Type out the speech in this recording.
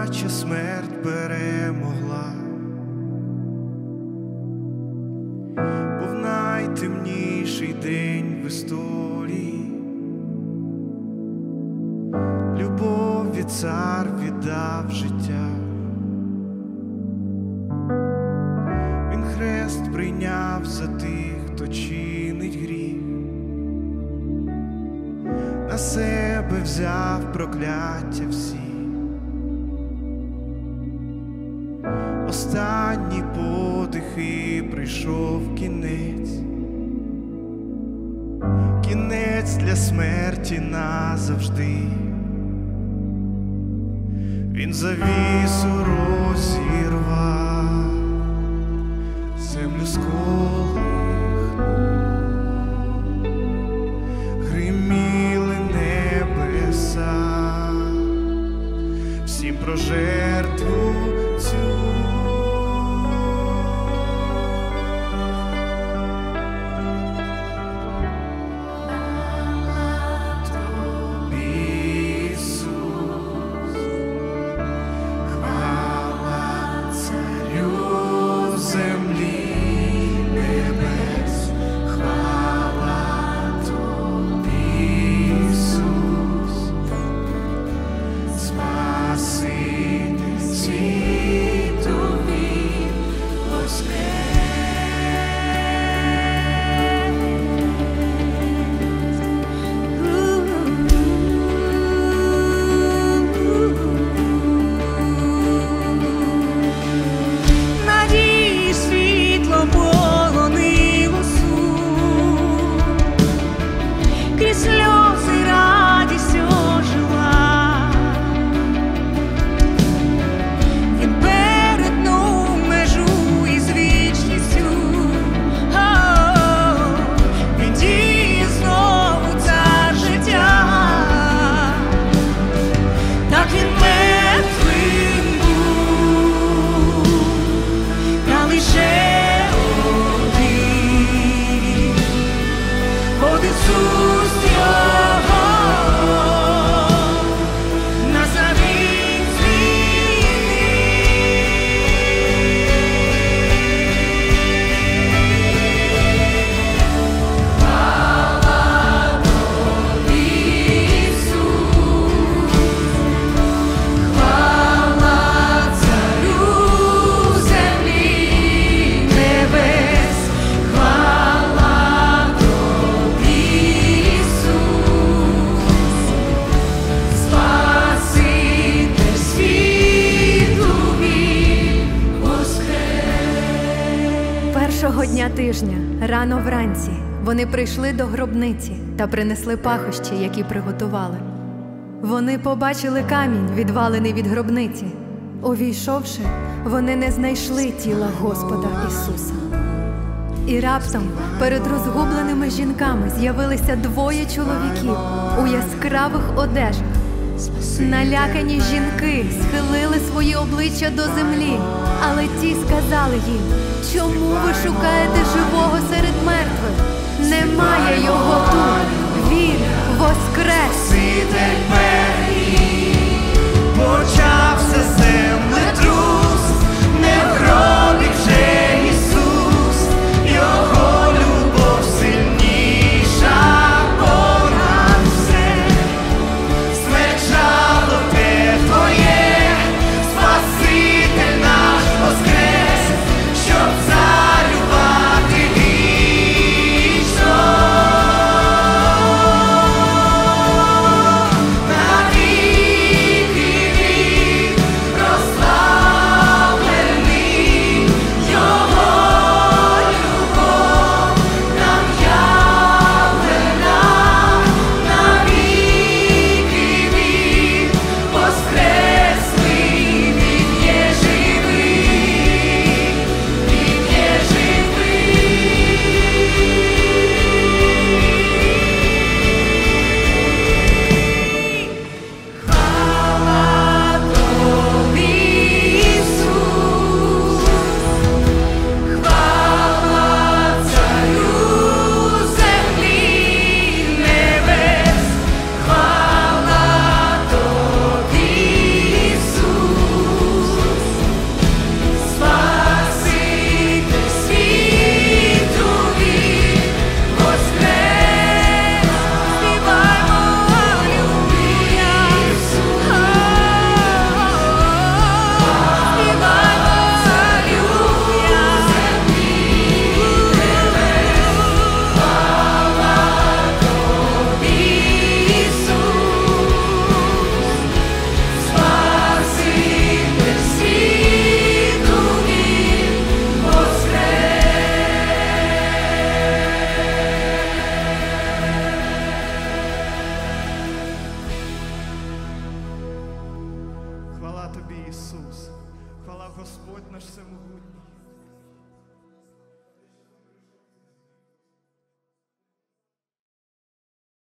наче смерть перемогла. Був найтемніший день в історії, любові цар віддав життя. Він хрест прийняв за тих, хто чинить гріх, на себе взяв прокляття всі. Останній подих і прийшов кінець, кінець для смерті назавжди. Він завісу розірвав, землю сколихнув, гриміли небеса, всім про жертву цю. Першого дня тижня, рано вранці, вони прийшли до гробниці та принесли пахощі, які приготували. Вони побачили камінь, відвалений від гробниці. Увійшовши, вони не знайшли тіла Господа Ісуса. І раптом перед розгубленими жінками з'явилися двоє чоловіків у яскравих одежах. Налякані жінки схилили свої обличчя до землі, але ті сказали їм: «Чому ви шукаєте живого серед мертвих? Немає його тут, він воскрес!» Спаситель мертвий, почався землетрус, не в гробі вже Ісус, його любов сильніша понад все. Смерть жалобе твоє, Спаситель наш воскрес, щоб царювати вічно. Хвала тобі, Ісус, хвала Господь наш всемогутній.